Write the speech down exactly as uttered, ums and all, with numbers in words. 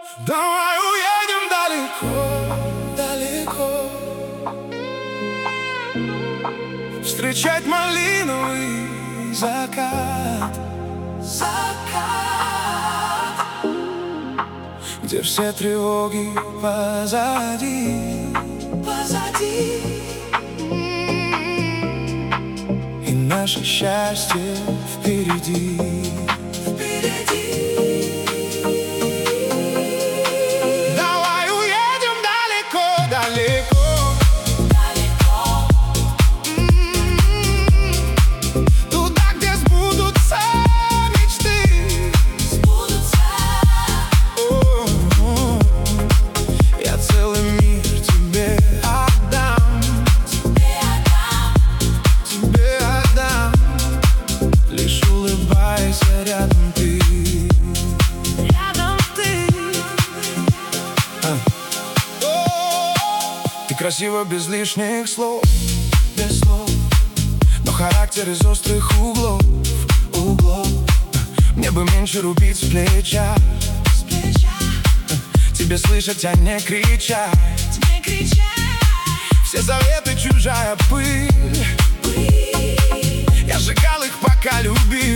Давай уедем далеко, далеко, встречать малиновый закат, закат, где все тревоги позади, позади, и наше счастье впереди. Рядом ты, рядом ты. а. Ты красива без лишних слов, без слов, но характер из острых углов, углов. Мне бы меньше рубить с плеча, с плеча. Тебе слышать, а не кричать, не кричать. Все заветы чужая пыль, пыль. Я сжигал их, пока любил.